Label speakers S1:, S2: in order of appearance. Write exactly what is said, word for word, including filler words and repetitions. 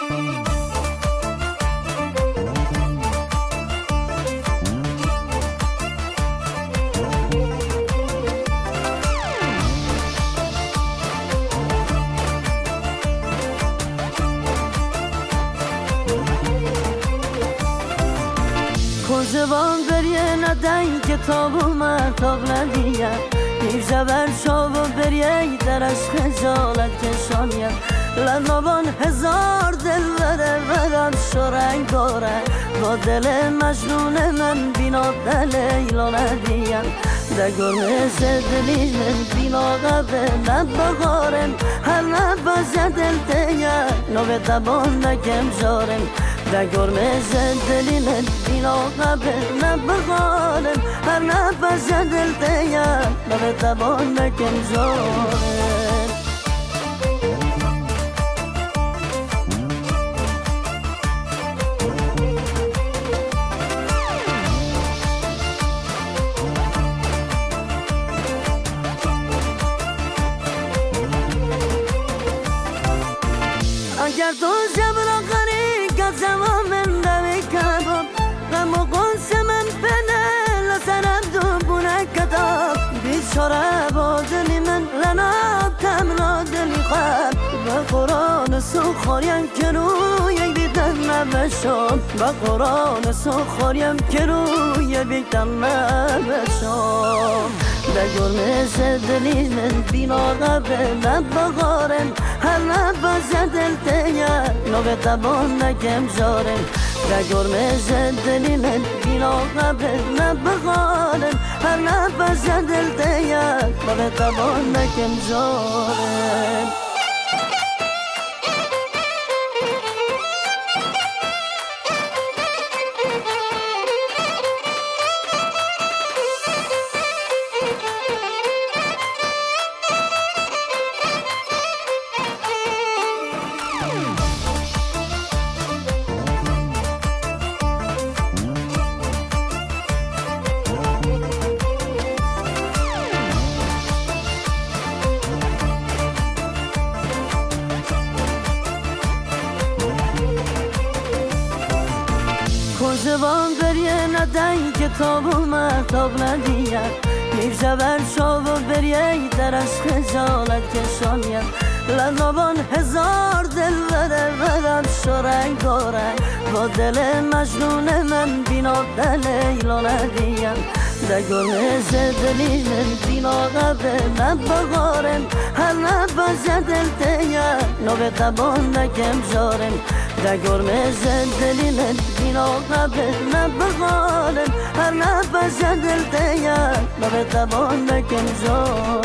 S1: زبان بریه ندهی کتاب و مرتاب ندیم میشه بر شاب و بریه درش خجالت کشانیم لنابان هزار دل بره برم شرنگ داره با دل مجنون من بینا دل ایلا ندیم در گرمز دلی من بینا قبه نبغارم هر نبازه دل تیه نوه دبان نکم جارم در گرمز دلی من بینا قبه نبغارم هر نبازه دل تیه نوه دبان نکم جارم اگر تو جبرا قری قسم من دوی کباب غم و قنس من پنه لسرم دو بونه کتاب بیچاره با دلی من لناب تمنا دلی خواب با قرآن سخوریم که روی بیدن نبشم با قرآن سخوریم که روی بیدن نبشم در گرمز دلی من بینا قبه نبغارم هر نبازه دل تیه نوه دبان نکم جارم در گرمز دلی من بینا قبه نبغارم هر نبازه دل تیه نوه دبان نکم جارم زبان بریه ندهی کتاب و مرتاب ندیم میشه بر شاب و بریه درش خجالت کشانیم لنابان هزار دل بره برم شرنگ داره با دل مجنون من بینا دل ایلا ندیم در گرمز دلی من بینا قبه نبغارم هر نبازه دل تیه نوه دبان نکم جارم در گرمز دلی من بینا قبه نبغارم هر نبازه دل تیه نوه دبان نکم جارم